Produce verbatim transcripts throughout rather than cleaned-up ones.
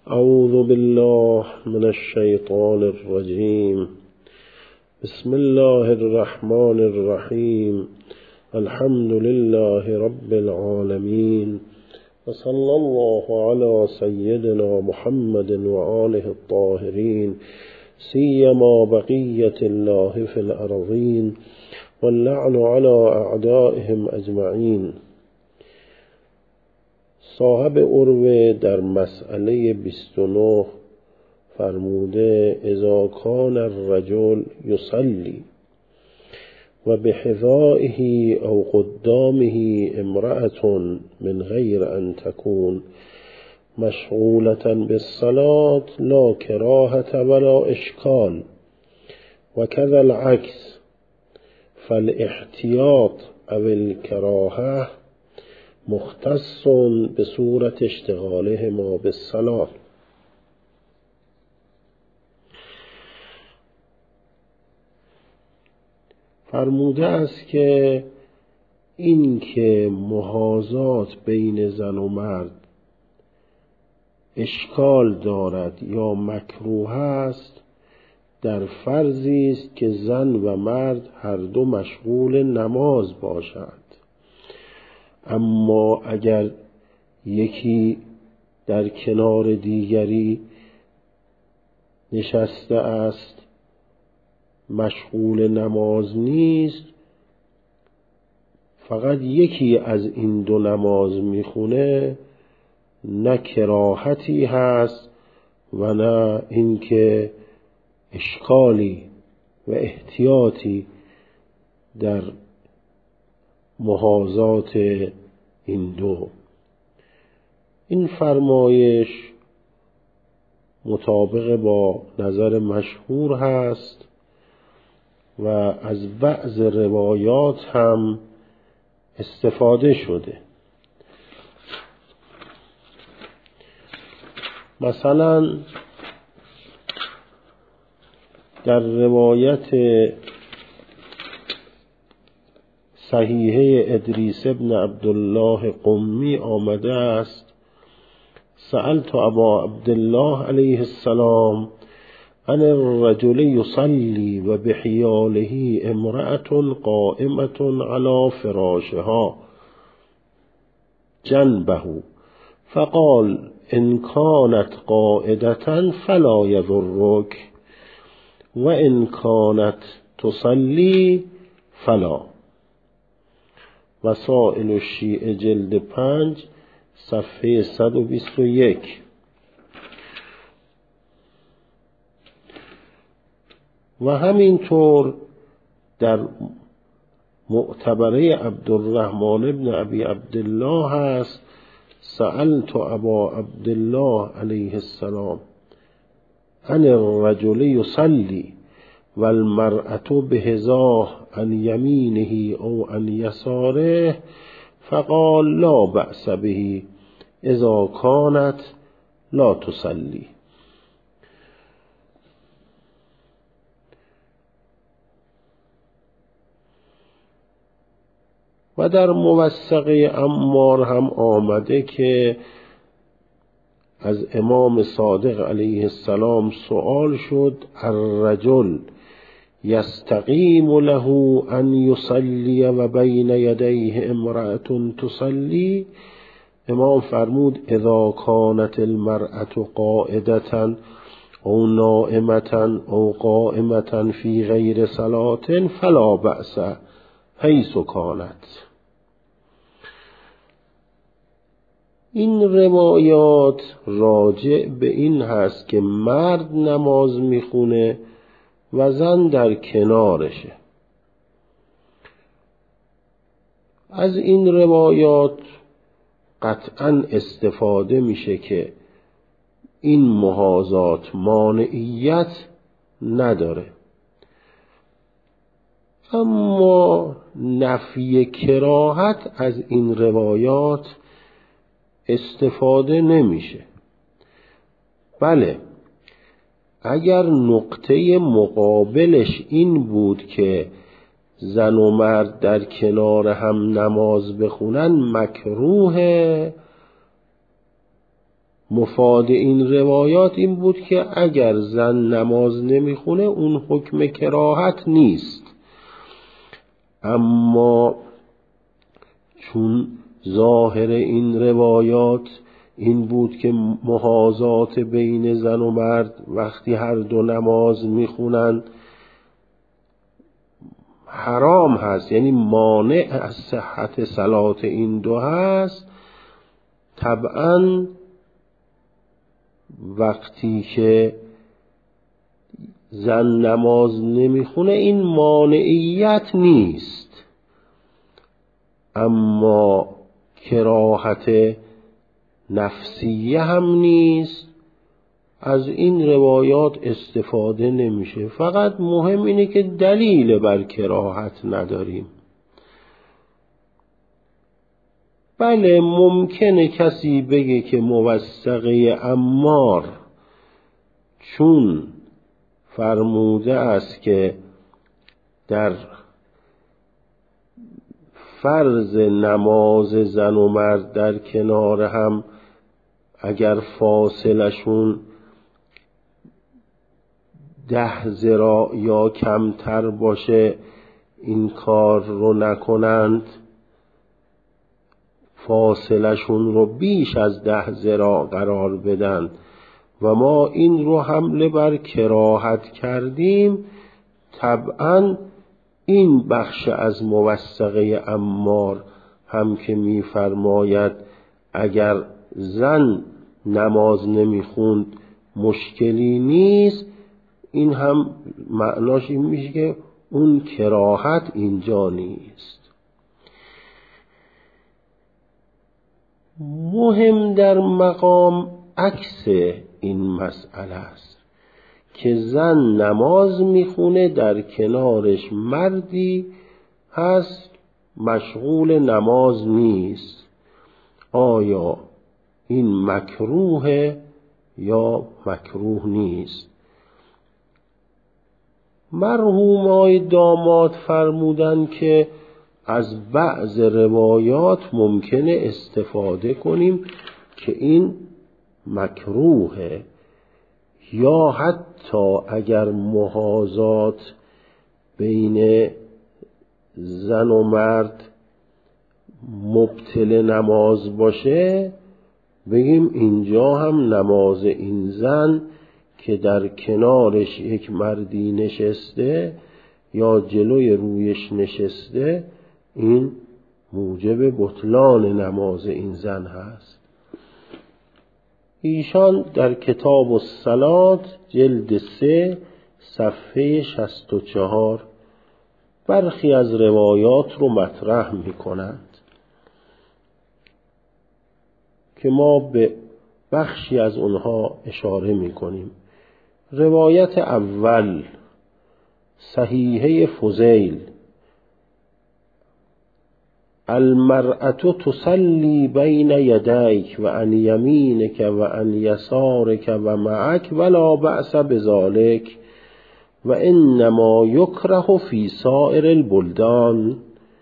اعوذ بالله من الشیطان الرجیم. بسم الله الرحمن الرحیم. الحمد لله رب العالمین و صلی الله علی سیدنا محمد و آله الطاهرین سیما بقیة الله فی الارضین واللعن علی اعدائهم اجمعین. صاحب عروه در مسئله بیست و نه فرموده اذا کان الرجل یصلی و بحذائه او قدامه امرأة من غیر ان تكون مشغولة بالصلاة لا کراهة ولا اشکال و كذا العکس فالاحتیاط او الکراهه مختص به صورت اشتغالهما بالصلاة. فرموده است که این که محاذات بین زن و مرد اشکال دارد یا مکروه است در فرضی است که زن و مرد هر دو مشغول نماز باشند. اما اگر یکی در کنار دیگری نشسته است مشغول نماز نیست، فقط یکی از این دو نماز میخونه، نه کراهتی هست و نه اینکه اشکالی و احتیاطی در محاذات این دو. این فرمایش مطابق با نظر مشهور هست و از بعض روایات هم استفاده شده. مثلا در روایت صحیحه ادریس ابن عبدالله قمی آمده است سألت ابا عبدالله علیه السلام عن الرجل يصلي و بحیاله امرأة قائمة على فراشها جنبه فقال ان كانت قائدة فلا يضرك و ان كانت تصلي فلا. وسائل الشیعه جلد پنج صفحه صد و بیست و یک. و همینطور در معتبره عبدالرحمن ابن ابی عبدالله هست سألت ابا عبدالله علیه السلام عن الرجل یصلی والمرأة بهزاه عن یمینه او عن یساره فقال لا بأس به اذا كانت لا تصلی. و در موثقه عمار هم آمده که از امام صادق علیه السلام سؤال شد الرجل یستقیم له ان یصلی و بین یدیه امرأة تصلی. امام فرمود اذا كانت المرأة قائدة او نائمة او قائمة فی غیر صلاة فلا بأس حیث کانت. این روایات راجع به این هست که مرد نماز میخونه و زن در کنارشه. از این روایات قطعا استفاده میشه که این محاذات مانعیت نداره، اما نفی کراهت از این روایات استفاده نمیشه. بله اگر نقطه مقابلش این بود که زن و مرد در کنار هم نماز بخونن مکروهه، مفاد این روایات این بود که اگر زن نماز نمیخونه اون حکم کراهت نیست، اما چون ظاهر این روایات این بود که محاذات بین زن و مرد وقتی هر دو نماز میخونن حرام هست، یعنی مانع از صحت صلات این دو هست، طبعاً وقتی که زن نماز نمیخونه این مانعیت نیست، اما کراهت نفسیه هم نیست. از این روایات استفاده نمیشه، فقط مهم اینه که دلیل بر کراهت نداریم. بله ممکنه کسی بگه که موثقه عمار چون فرموده است که در فرض نماز زن و مرد در کنار هم اگر فاصلشون ده ذراع یا کمتر باشه این کار رو نکنند، فاصلشون رو بیش از ده ذراع قرار بدن و ما این رو حمله بر کراهت کردیم، طبعاً این بخش از موثقه عمار هم که می‌فرماید اگر زن نماز نمیخوند مشکلی نیست، این هم معناش این میشه که اون کراهت اینجا نیست. مهم در مقام عکس این مسئله است که زن نماز میخونه در کنارش مردی هست مشغول نماز نیست، آیا این مکروه یا مکروه نیست؟ مرحوم آقای داماد فرمودن که از بعض روایات ممکنه استفاده کنیم که این مکروهه، یا حتی اگر محاذات بین زن و مرد مبطل نماز باشه بگیم اینجا هم نماز این زن که در کنارش یک مردی نشسته یا جلوی رویش نشسته این موجب بطلان نماز این زن هست. ایشان در کتاب الصلات جلد سه صفحه شصت و چهار برخی از روایات رو مطرح می کنند که ما به بخشی از اونها اشاره می کنیم. روایت اول صحیحه فضیل: المرأة تصلی بین یدیک و عن یمینک و عن یسارک و معک ولا بأس بذلک و انما یکره فی سائر البلدان.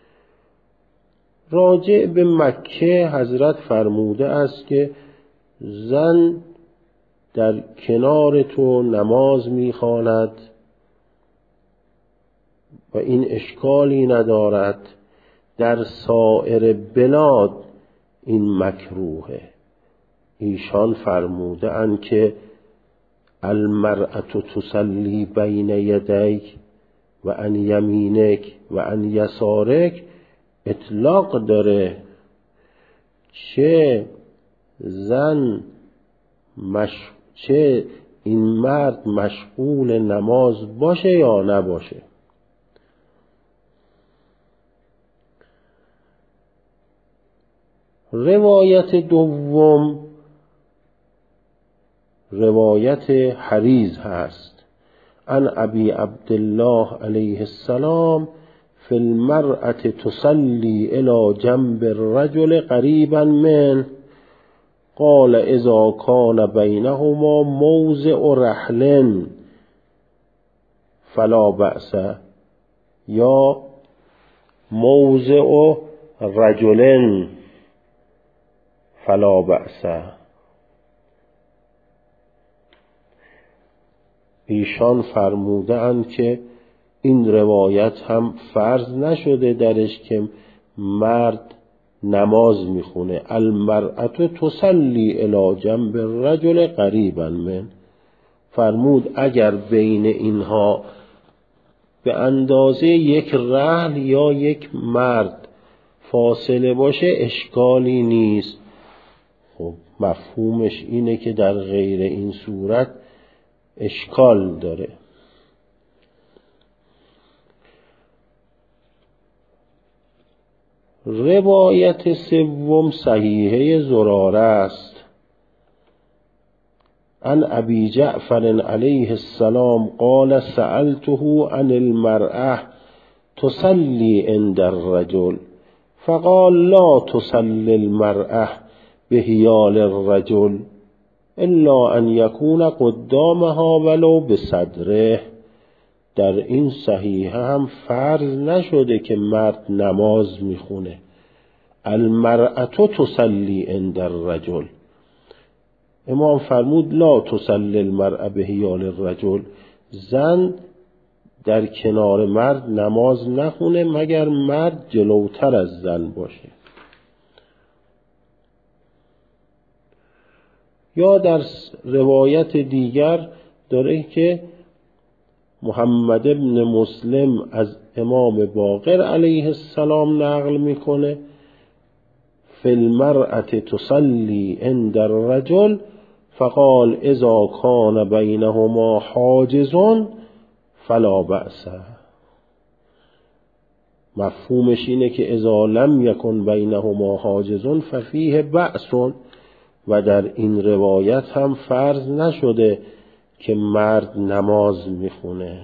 راجع به مکه حضرت فرموده است که زن در کنار تو نماز می‌خواند و این اشکالی ندارد، در سایر بلاد این مکروهه. ایشان فرموده اند که المرأة تصلی بین یدیک و عن یمینک و عن یسارک اطلاق داره، چه زن مش... چه این مرد مشغول نماز باشه یا نباشه. روایت دوم روایت حریز هست. عن ابی عبدالله علیه السلام فی المرأة تصلی الی جنب الرجل قریبا منه قال اذا کان بینهما موضع رحل فلا بأس یا موضع رجل فلا بأس. ایشان فرموده اند که این روایت هم فرض نشده درش که مرد نماز میخونه. المرأة تصلی الی جنب الرجل قریبا من، فرمود اگر بین اینها به اندازه یک رحل یا یک مرد فاصله باشه اشکالی نیست. خب مفهومش اینه که در غیر این صورت اشکال داره. روایت سوم صحیحه زراره است. عن ابی جعفر علیه السلام قال سألته عن المرأة تصلی عند الرجل فقال لا تصلی المرأة بحیال الرجل الا ان یکون قدامها ولو بصدره. در این صحیحه هم فرض نشده که مرد نماز میخونه. المرأة تصلی عند الرجل، امام فرمود لا تصلی المرأة بحیال الرجل، زن در کنار مرد نماز نخونه مگر مرد جلوتر از زن باشه. یا در روایت دیگر داره که محمد ابن مسلم از امام باقر علیه السلام نقل میکنه فی المرأة تصلی عند الرجل فقال اذا کان بینهما حاجز فلا بأس. مفهومش اینه که اذا لم یکن بینهما حاجز ففیه بأس، و در این روایت هم فرض نشده که مرد نماز میخونه.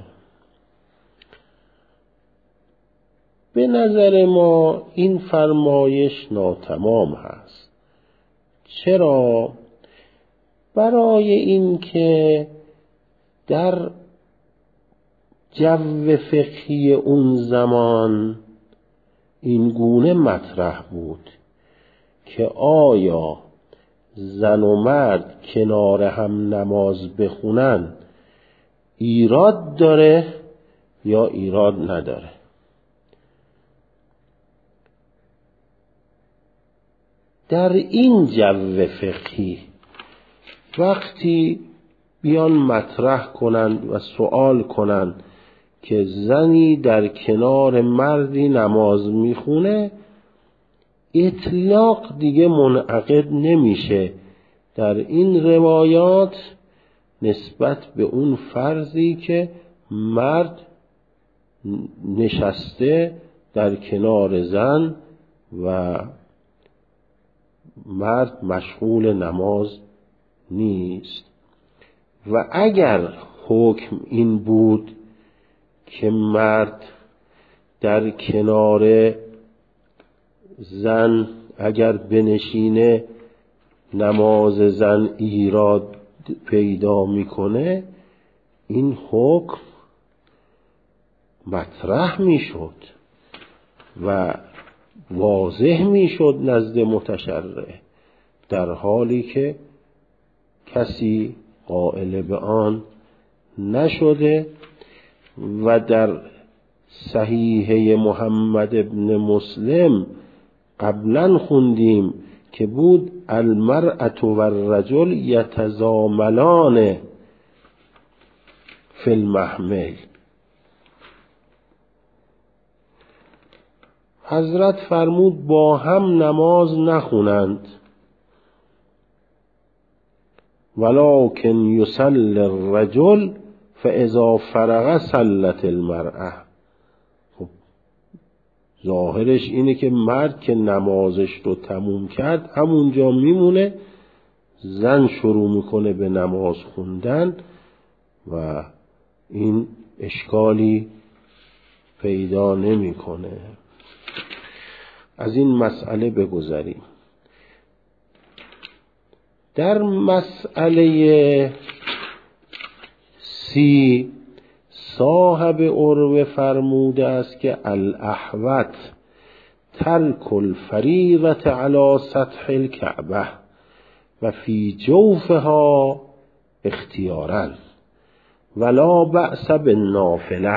به نظر ما این فرمایش ناتمام هست. چرا؟ برای این که در جو فقهی اون زمان این گونه مطرح بود که آیا زن و مرد کنار هم نماز بخونن ایراد داره یا ایراد نداره. در این جو فقهی وقتی بیان مطرح کنند و سوال کنند که زنی در کنار مردی نماز میخونه، اطلاق دیگه منعقد نمیشه در این روایات نسبت به اون فرضی که مرد نشسته در کنار زن و مرد مشغول نماز نیست. و اگر حکم این بود که مرد در کنار زن اگر بنشینه نماز زن ایراد پیدا میکنه، این حکم مطرح میشد و واضح میشد نزد متشرع، در حالی که کسی قائل به آن نشده. و در صحیحه محمد ابن مسلم قبلا خوندیم که بود المرأة و الرجل یتزاملان فی المحمل. حضرت فرمود با هم نماز نخونند، ولکن یصلی الرجل فاذا فرغ صلت المرأة. خب ظاهرش اینه که مرد که نمازش رو تموم کرد همونجا میمونه، زن شروع میکنه به نماز خوندن و این اشکالی پیدا نمیکنه. از این مسئله بگذریم. در مسئله سی صاحب عروه فرموده است که الاحوط ترک الفریضة علی سطح الکعبه و فی جوفها اختیارا ولا بأس بالنافله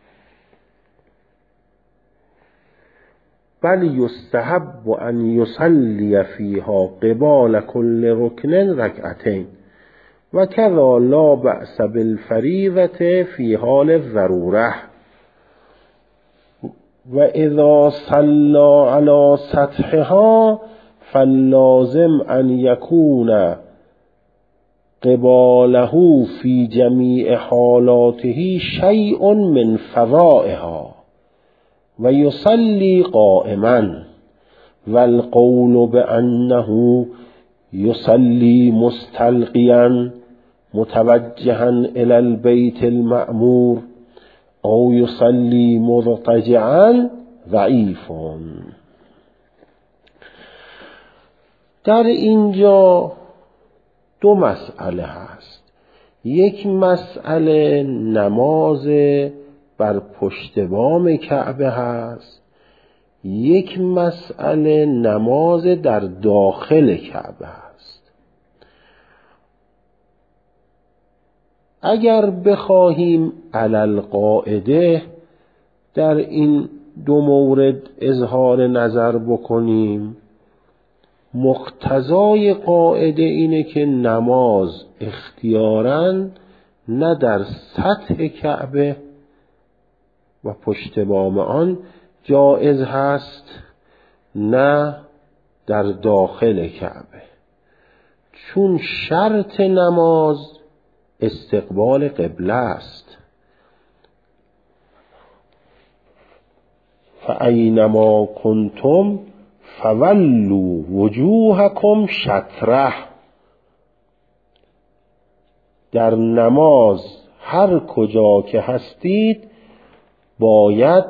بل یستحب ان یصلی فیها قبال کل رکن رکعتین و کذا لا بأس بالفریضة فی حال الضروره و اذا صلی علی سطحها فاللازم ان یکون قباله فی جمیع حالاته شیء من فضائها و یصلی قائما والقول بانه یصلی مستلقیا متوجها الى البیت المأمور او یصلی مضطجعا ضعیف. در اینجا دو مسئله هست. یک مسئله نماز بر پشت بام کعبه هست، یک مسئله نماز در داخل کعبه هست. اگر بخواهیم علل قاعده در این دو مورد اظهار نظر بکنیم، مقتضای قاعده اینه که نماز اختیاراً نه در سطح کعبه و پشت بام آن جایز هست نه در داخل کعبه، چون شرط نماز استقبال قبله است. فاینما کنتم فولوا وجوهکم شطره. در نماز هر کجا که هستید باید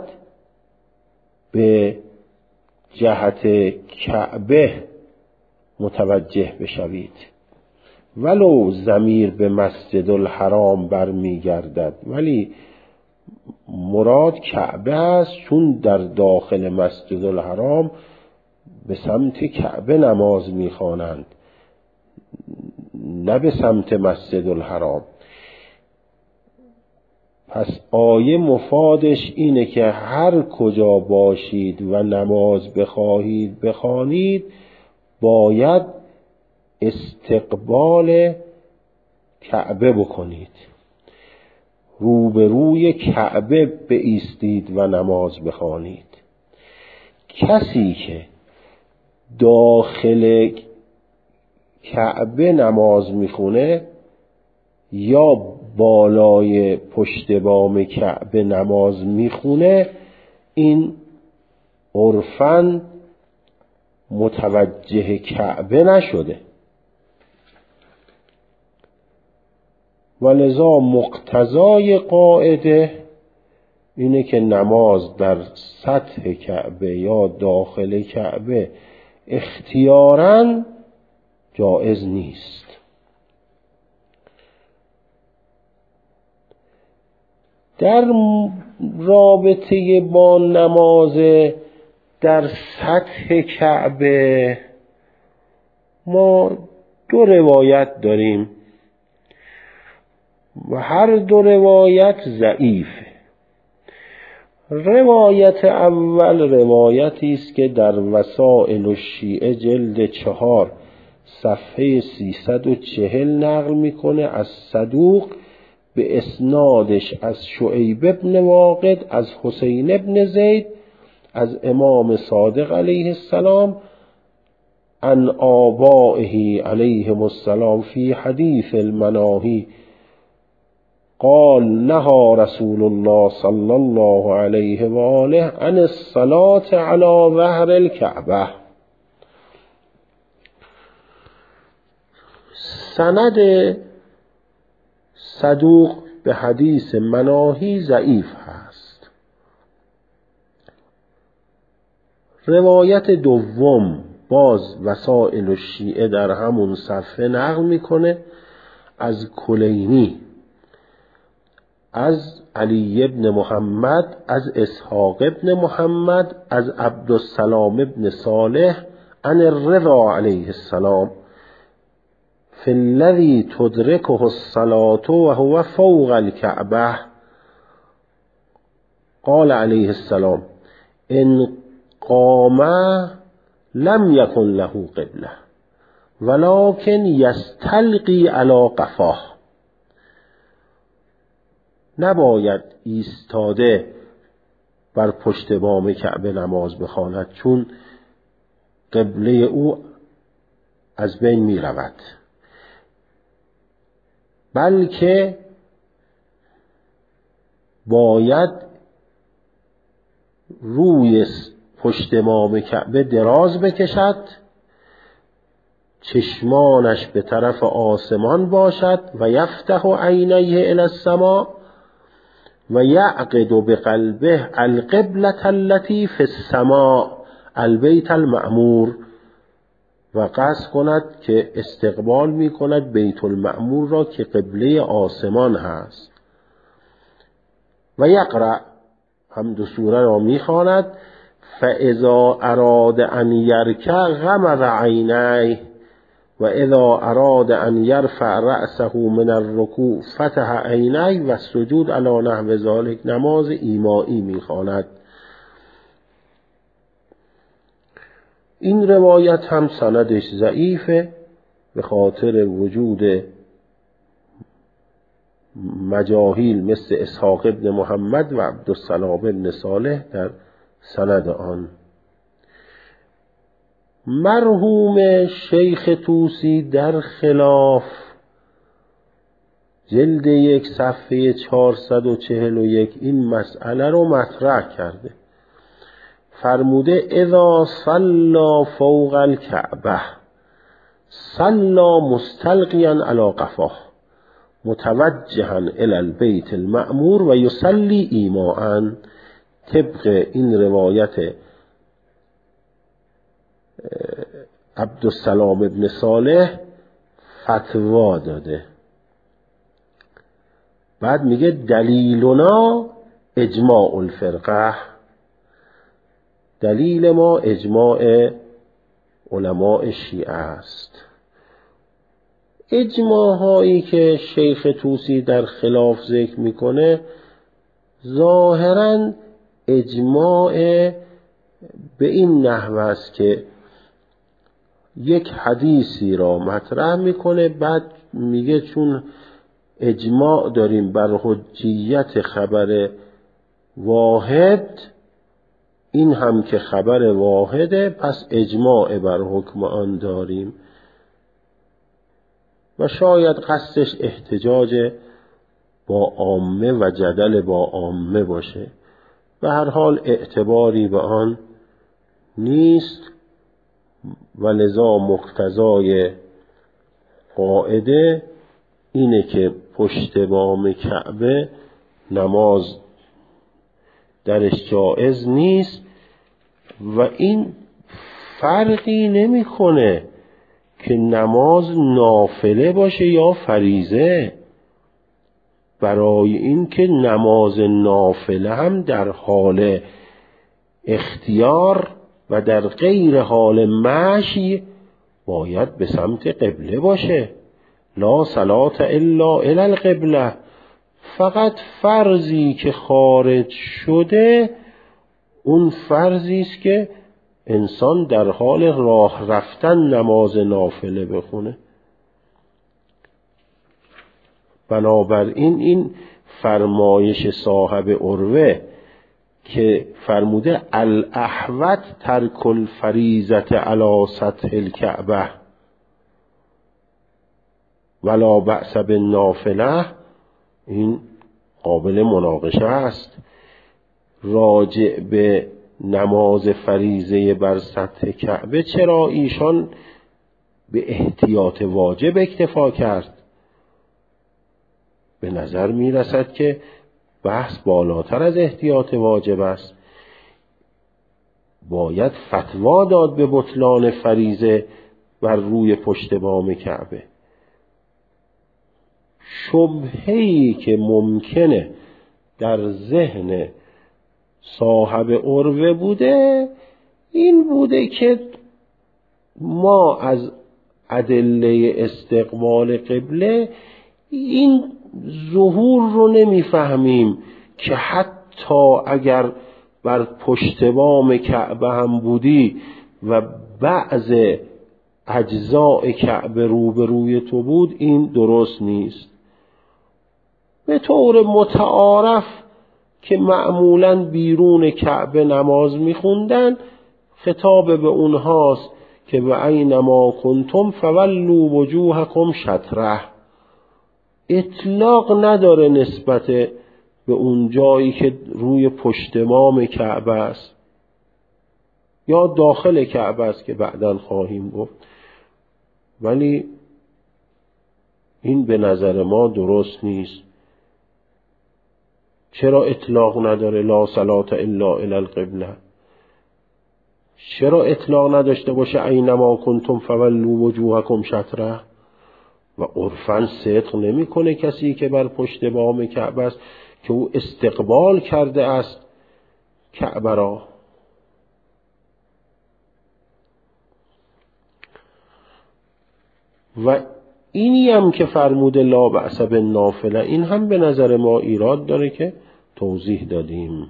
به جهت کعبه متوجه بشوید، ولو ضمیر به مسجد الحرام برمی گردد، ولی مراد کعبه است، چون در داخل مسجد الحرام به سمت کعبه نماز می‌خوانند نه به سمت مسجد الحرام. پس آیه مفادش اینه که هر کجا باشید و نماز بخواهید بخوانید باید استقبال کعبه بکنید، روبروی کعبه بایستید و نماز بخوانید. کسی که داخل کعبه نماز میخونه یا بالای پشت بام کعبه نماز میخونه، این عرفاً متوجه کعبه نشده، ولذا مقتضای قاعده اینه که نماز در سطح کعبه یا داخل کعبه اختیاراً جایز نیست. در رابطه با نماز در سطح کعبه ما دو روایت داریم و هر دو روایت ضعیفه. روایت اول روایتی است که در وسائل الشیعه جلد چهار صفحه سیصد و چهل نقل میکنه از صدوق به اسنادش از شعیب ابن واقد از حسین ابن زید از امام صادق علیه السلام عن آبائه علیهم السلام فی حدیث المناهی قال نهى رسول الله صلی الله علیه و آله عن الصلاة علی ظهر الكعبه. سند صدوق به حدیث مناهی ضعیف هست. روایت دوم باز وسائل الشیعه در همون صفحه نقل میکنه از کلینی از علی ابن محمد از اسحاق ابن محمد از عبدالسلام ابن صالح عن الرضا علیه السلام فی الذی تدرکه الصلاة و هو فوق الکعبه قال علیه السلام ان قام لم یکن له قبله ولكن یستلقی علی قفاه. نباید ایستاده بر پشت بام کعبه نماز بخواند، چون قبله او از بین می رود، بلکه باید روی پشت بام کعبه دراز بکشد، چشمانش به طرف آسمان باشد و یفتح عینیه الی السماء و یعقد بقلبه القبلة التي فی السماء البیت المعمور، و قصد کند که استقبال می کند بیت المعمور را که قبله آسمان هست. و یقرأ، هم دو سوره را می خواند فاذا اراد ان یرکع غمض عینیه و اذا اراد ان یرفع رأسه من الرکوع فتح عینیه و السجود علی نحو ذلک. نماز ایمائی می خواند. این روایت هم سندش ضعیفه به خاطر وجود مجاهیل مثل اسحاق ابن محمد و عبدالسلام ابن صالح در سند آن. مرحوم شیخ طوسی در خلاف جلد یک صفحه چهارصد و چهل و یک این مسئله رو مطرح کرده. فرموده اذا صلى فوق الكعبه صلى مستلقيا على قفاه متوجها الى البيت المأمور و یصلی ایماء. طبق این روایت عبدالسلام ابن صالح فتوا داده. بعد میگه دلیلنا اجماع الفرقه، دلیل ما اجماع علماء شیعه است. اجماع هایی که شیخ طوسی در خلاف ذکر میکنه ظاهراً اجماع به این نحو است که یک حدیثی را مطرح میکنه، بعد میگه چون اجماع داریم بر حجیت خبر واحد، این هم که خبر واحده پس اجماع بر حکم آن داریم، و شاید قصدش احتجاج با عامه و جدل با عامه باشه. به هر حال اعتباری به آن نیست و لذا مقتضای قاعده اینه که پشت بام کعبه نماز درش جائز نیست و این فرقی نمیکنه که نماز نافله باشه یا فریضه. برای این که نماز نافله هم در حال اختیار و در غیر حال مشی باید به سمت قبله باشه. لا صلاة الا الی القبله. فقط فرضی که خارج شده اون فرضی است که انسان در حال راه رفتن نماز نافله بخونه. بنابراین این فرمایش صاحب عروه که فرموده الاحوط ترک الفریضة علی سطح الکعبه ولا بأس بالنافله، این قابل مناقشه است. راجع به نماز فریضه بر سطح کعبه چرا ایشان به احتیاط واجب اکتفا کرد؟ به نظر می رسد که بحث بالاتر از احتیاط واجب است. باید فتوا داد به بطلان فریضه بر روی پشت بام کعبه. شبهه‌ای که ممکنه در ذهن صاحب عروه بوده این بوده که ما از ادله استقبال قبله این ظهور رو نمیفهمیم که حتی اگر بر پشت بام کعبه هم بودی و بعض اجزاء کعبه روبروی تو بود این درست نیست. به طور متعارف که معمولاً بیرون کعبه نماز میخوندن خطاب به اونهاست که و اینما کنتم فولوا وجوهکم شطره، اطلاق نداره نسبت به اون جایی که روی پشت بام کعبه است یا داخل کعبه است که بعداً خواهیم گفت. ولی این به نظر ما درست نیست. چرا اطلاق نداره لا صلاة الا الی القبله؟ چرا اطلاق نداشته باشه اینما کنتم فولوا وجوهکم شطره؟ و عرفاً صدق نمیکنه کسی که بر پشت بام کعبه است که او استقبال کرده است کعبه را. و اینی هم که فرموده لا بأس بالنافله این هم به نظر ما ایراد داره که توضیح دادیم.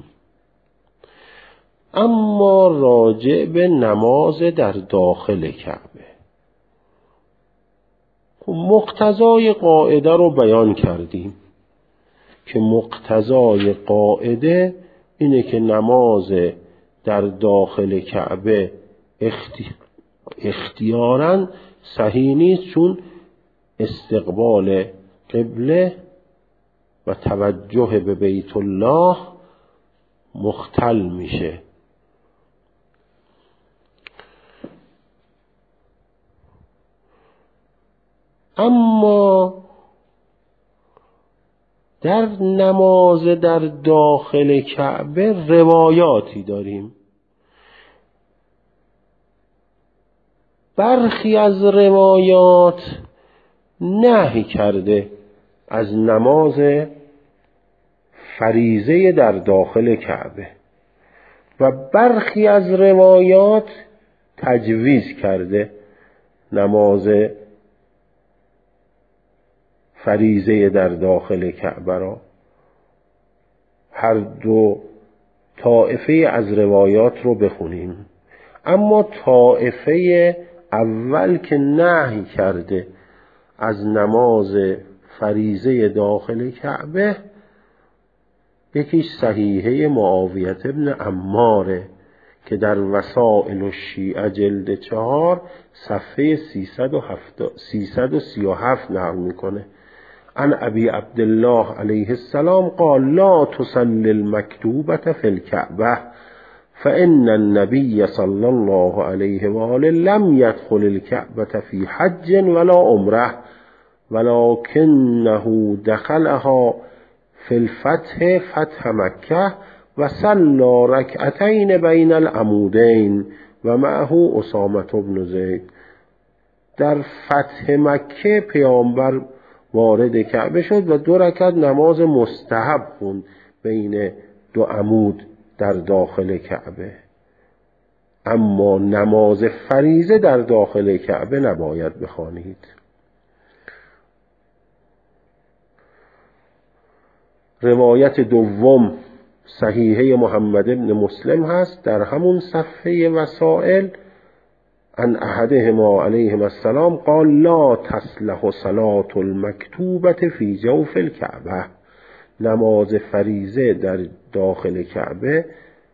اما راجع به نماز در داخل کعبه، مقتضای قاعده رو بیان کردیم که مقتضای قاعده اینه که نماز در داخل کعبه اختی... اختیاراً صحیح نیست، چون استقبال قبله و توجه به بیت الله مختل میشه. اما در نماز در داخل کعبه روایاتی داریم. برخی از روایات نهی کرده از نماز فریضه در داخل کعبه و برخی از روایات تجویز کرده نماز فریضه در داخل کعبه را. هر دو طائفه از روایات رو بخونیم. اما طائفه اول که نهی کرده از نماز فریضه داخل کعبه، یکیش صحیحه معاویه ابن عماره که در وسائل الشیعه جلد چهار صفحه سیصد و سی و هفت نقل میکنه. عن ابی عبدالله علیه السلام قال لا تصلی المکتوبة فی الکعبه فإن النبي صلى الله عليه وآله لم يدخل الكعبة في حج ولا عمره ولكنه دخلها في الفتح فتح مكة وصلى ركعتين بين العمودين ومعه اسامة بن زید. در فتح مکه پیامبر وارد کعبه شد و دو رکعت نماز مستحب خوند بین دو عمود در داخل کعبه. اما نماز فریضه در داخل کعبه نباید بخوانید. روایت دوم صحیحه محمد ابن مسلم هست در همون صفحه وسائل. عن احدهما علیهم السلام قال لا تصلح صلاة المکتوبة فی جوف الکعبه. نماز فریضه در داخل کعبه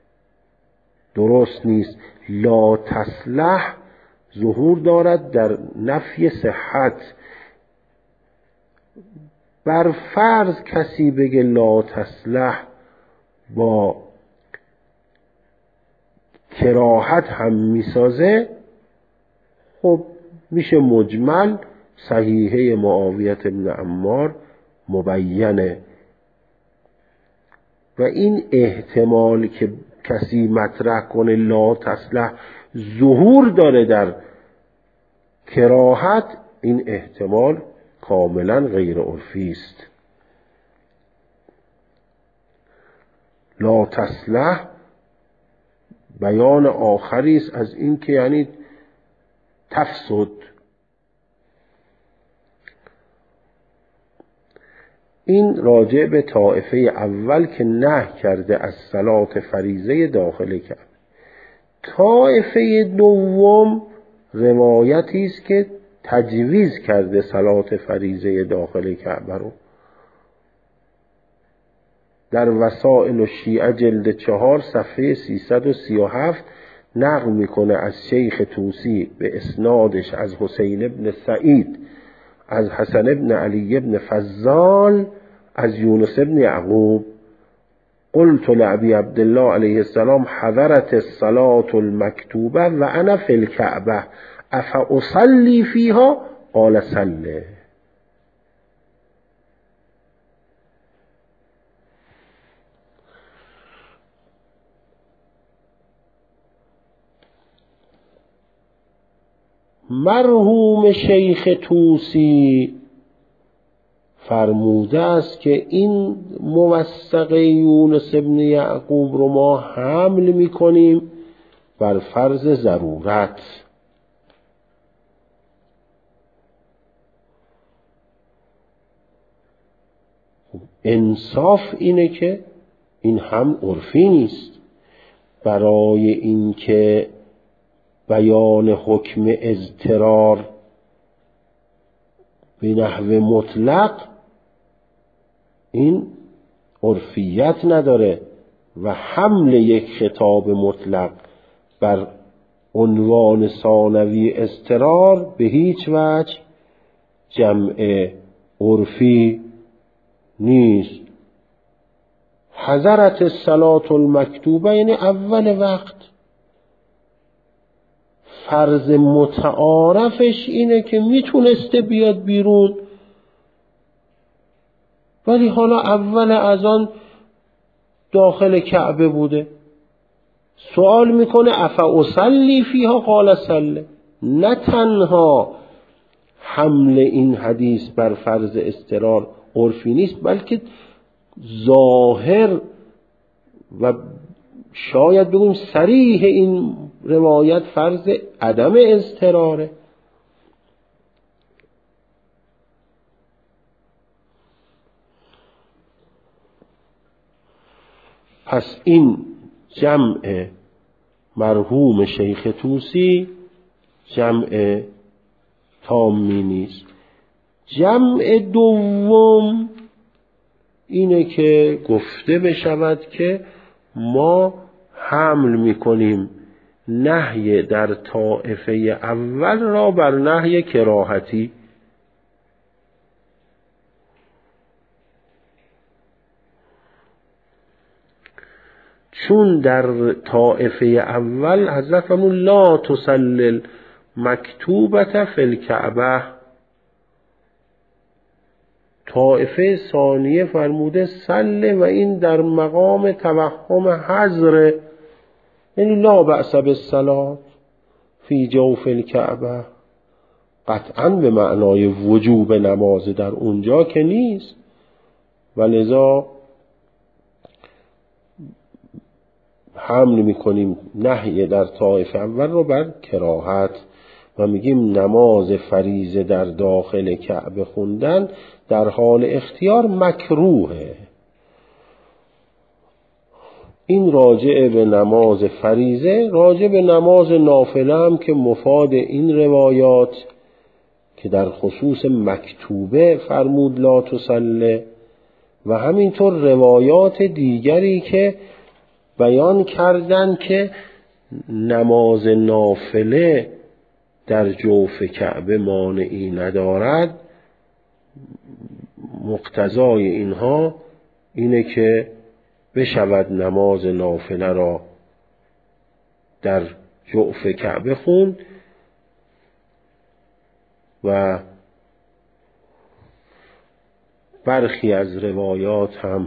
درست نیست. لا تصلح ظهور دارد در نفی صحت. بر فرض کسی بگه لا تصلح با کراهت هم میسازه، خب میشه مجمل صحیحه معاویه ابن عمار مبینه. و این احتمال که کسی مطرح کنه لا تصلح ظهور داره در کراهت، این احتمال کاملا غیر عرفی است. لا تصلح بیان آخری است از این که یعنی تفسد این راجع به طائفه اول که نهی کرده از صلات فریضه داخل کعبه. طائفه دوم روایتی است که تجویز کرده صلات فریضه داخل کعبه رو. در وسائل الشیعه جلد چهار صفحه سیصد و سی و هفت نقل میکنه از شیخ طوسی به اسنادش از حسین ابن سعید از حسن ابن علی ابن فضال از یونس ابن یعقوب قلت لعبی عبدالله علیه السلام حضرت الصلاة المکتوبه و انا فی الکعبه افاصلی فیها قال صلی. مرحوم شیخ طوسی فرموده است که این موثقه یونس ابن یعقوب رو ما حمل میکنیم بر فرض ضرورت. انصاف اینه که این هم عرفی نیست. برای اینکه بیان حکم اضطرار به نحو مطلق این عرفیت نداره و حمل یک خطاب مطلق بر عنوان ثانوی اضطرار به هیچ وجه جمع عرفی نیست. حضرت الصلاة المکتوبه یعنی اول وقت. فرض متعارفش اینه که میتونسته بیاد بیرون، ولی حالا اول اذان داخل کعبه بوده. سوال میکنه افاصلی فیها قال صلی. نه تنها حمل این حدیث بر فرض اضطرار عرفی نیست، بلکه ظاهر و شاید بگویم صریح این روایت فرض عدم اضطراره. پس این جمع مرحوم شیخ طوسی جمع تامی نیست. جمع دوم اینه که گفته بشود که ما حمل میکنیم نهی در طائفه اول را بر نهی کراهتی. چون در طائفه اول حضرت فرمود لا تسلل مکتوبت فی الکعبه، طائفه ثانیه فرموده سله و این در مقام توهم حضر، یعنی لا بأس بالصلاة فی جوف الکعبه، قطعا به معنای وجوب نماز در اونجا که نیست، و لذا حمل میکنیم نهی در طائفه اول رو بر کراهت و میگیم نماز فریضه در داخل کعبه خوندن در حال اختیار مکروهه. این راجع به نماز فریضه. راجع به نماز نافله هم که مفاد این روایات که در خصوص مکتوبه فرمود لا تصلی و همینطور روایات دیگری که بیان کردن که نماز نافله در جوف کعبه مانعی ندارد، مقتضای اینها اینه که بشود نماز نافله را در جوف کعبه خوند و برخی از روایات هم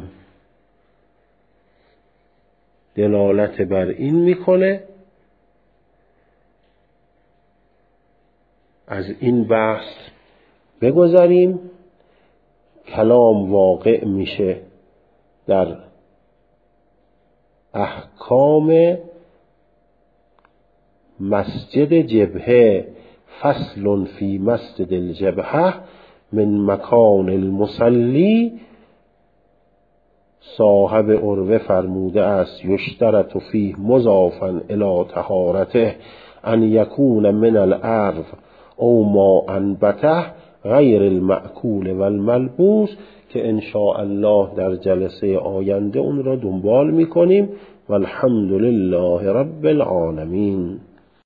دلالت بر این میکنه. از این بحث بگذاریم. کلام واقع میشه در احکام مسجد جبهه. فصل فی مسجد الجبهه من مکان المصلی صاحب عروه فرموده است یشترط فیه مضافا الی طهارته ان یکون من الارض او ما انبته غیر المأکول و الملبوس، که ان شاء الله در جلسه آینده اون را دنبال میکنیم. والحمد لله رب العالمین.